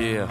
Yeah.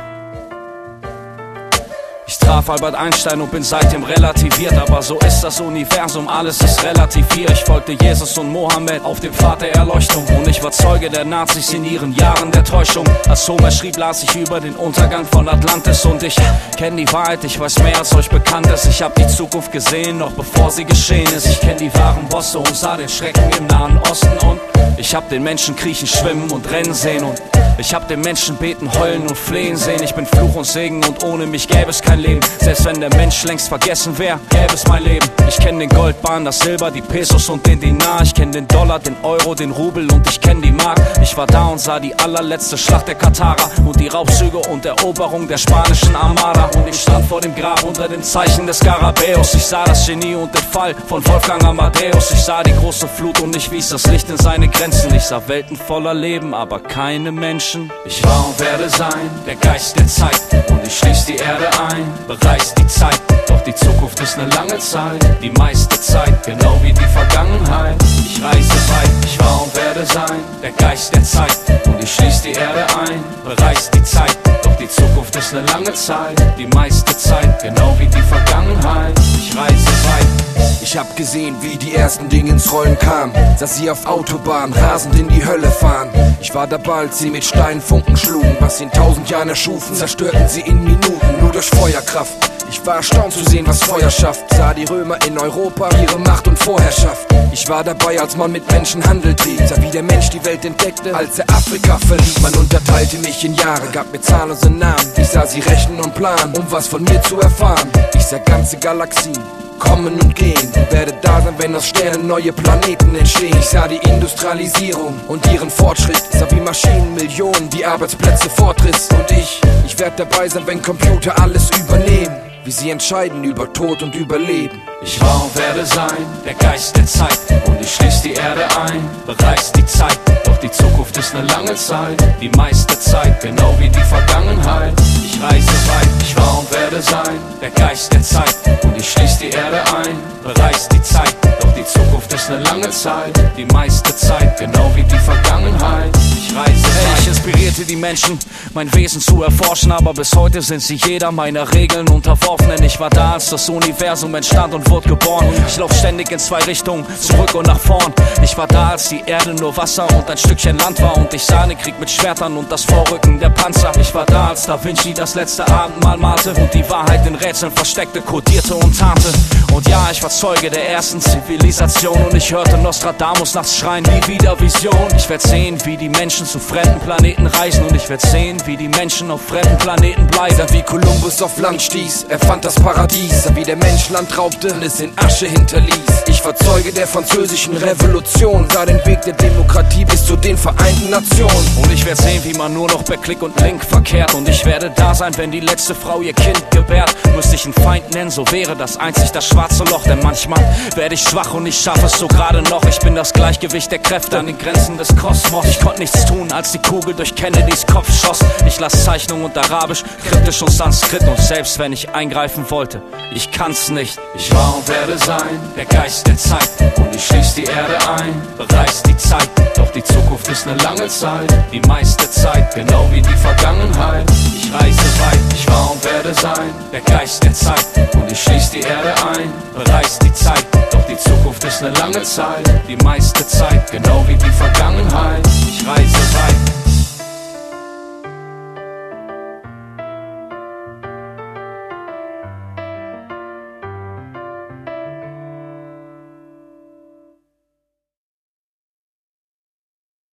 Ich traf Albert Einstein und bin seitdem relativiert, aber so ist das Universum, alles ist relativ hier. Ich folgte Jesus und Mohammed auf dem Pfad der Erleuchtung und ich war Zeuge der Nazis in ihren Jahren der Täuschung. Als Homer schrieb, las ich über den Untergang von Atlantis und ich kenne die Wahrheit, ich weiß mehr als euch bekannt ist. Ich hab die Zukunft gesehen, noch bevor sie geschehen ist. Ich kenn die wahren Bosse und sah den Schrecken im Nahen Osten und ich hab den Menschen kriechen, schwimmen und rennen sehen und ich hab den Menschen beten, heulen und flehen sehen. Ich bin Fluch und Segen und ohne mich gäbe es kein Leben. Selbst wenn der Mensch längst vergessen wäre, gäbe es mein Leben. Ich kenn den Goldbarren, das Silber, die Pesos und den Dinar. Ich kenn den Dollar, den Euro, den Rubel und ich kenn die Mark. Ich war da und sah die allerletzte Schlacht der Katarer und die Raubzüge und Eroberung der spanischen Armada. Und ich stand vor dem Grab unter dem Zeichen des Skarabäus. Ich sah das Genie und den Fall von Wolfgang Amadeus. Ich sah die große Flut und ich wies das Licht in seine Grenzen. Ich sah Welten voller Leben, aber keine Menschen. Ich war und werde sein, der Geist der Zeit. Und ich schließ die Erde ein, bereist die Zeit. Doch die Zukunft ist eine lange Zeit, die meiste Zeit, genau wie die Vergangenheit. Ich reise weit, ich war und werde sein, der Geist der Zeit. Und ich schließ die Erde ein, bereist die Zeit. Doch die Zukunft ist eine lange Zeit, die meiste Zeit, genau wie die Vergangenheit. Ich reise weit. Ich hab gesehen, wie die ersten Dinge ins Rollen kamen. Sah sie auf Autobahn rasend in die Hölle fahren. Ich war dabei, als sie mit Steinen Funken schlugen. Was sie in 1000 Jahren erschufen, zerstörten sie in Minuten, nur durch Feuerkraft. Ich war erstaunt zu sehen, was Feuer schafft. Sah die Römer in Europa, ihre Macht und Vorherrschaft. Ich war dabei, als man mit Menschen Handel trieb. Sah, wie der Mensch die Welt entdeckte, als er Afrika verließ. Man unterteilte mich in Jahre, gab mir zahllose Namen. Ich sah sie rechnen und planen, um was von mir zu erfahren. Ich sah ganze Galaxien kommen und gehen und werde da sein, wenn aus Sternen neue Planeten entstehen. Ich sah die Industrialisierung und ihren Fortschritt, sah wie Maschinen Millionen die Arbeitsplätze fortriss. Und ich werde dabei sein, wenn Computer alles übernehmen, wie sie entscheiden über Tod und Überleben. Ich war und werde sein, der Geist der Zeit. Und ich schließ die Erde ein, bereist die Zeit. Doch die Zukunft ist eine lange Zeit, die meiste Zeit, genau wie die Vergangenheit. Ich reise weit, ich war und werde sein, der Geist der Zeit. Und ich schließ die Erde ein, bereist die Zeit. Doch die Zukunft ist eine lange Zeit, die meiste Zeit, genau wie die Vergangenheit. Ich reise weit. Ich inspirierte die Menschen, mein Wesen zu erforschen, aber bis heute sind sie jeder meiner Regeln unterworfen. Denn ich war da, als das Universum entstand und wurde geboren. Ich lauf ständig in zwei Richtungen, zurück und nach vorn. Ich war da, als die Erde nur Wasser und ein Stückchen Land war. Und ich sah den Krieg mit Schwertern und das Vorrücken der Panzer. Ich war da, als Da Vinci das letzte Abendmahl malte und die Wahrheit in Rätseln versteckte, kodierte und tarnte. Und ja, ich war Zeuge der ersten Zivilisation und ich hörte Nostradamus nachts schreien, nie wieder Vision. Ich werd sehen, wie die Menschen zu fremden Planeten reisen und ich werd sehen, wie die Menschen auf fremden Planeten bleiben. Sah, wie Kolumbus auf Land stieß, er fand das Paradies. Sah, wie der Mensch Land raubte und es in Asche hinterließ. Ich war Zeuge der französischen Revolution, sah den Weg der Demokratie bis zu den Vereinten Nationen. Und ich werd sehen, wie man nur noch per Klick und Link verkehrt. Und ich werde da sein, wenn die letzte Frau ihr Kind gebärt. Müsste ich einen Feind nennen, so wäre das einzig das schwarze Loch. Denn manchmal werde ich schwach und ich schaffe es so gerade noch. Ich bin das Gleichgewicht der Kräfte an den Grenzen des Kosmos. Ich konnte nichts tun, als die Kugel durch Kennedys Kopf schoss. Ich las Zeichnung und Arabisch, kryptisch und Sanskrit. Und selbst wenn ich eingreifen wollte, ich kann's nicht. Ich war und werde sein, der Geist der Zeit. Und ich schließ die Erde ein, bereist die Zeit. Doch die Zukunft ist eine lange Zeit, die meiste Zeit, genau wie die Vergangenheit. Ich reise weit, ich war und werde sein, der Geist der Zeit. Und ich schließ die Erde ein, bereist die Zeit. Doch die Zukunft ist eine lange Zeit, die meiste Zeit, genau wie die Vergangenheit. Ich reise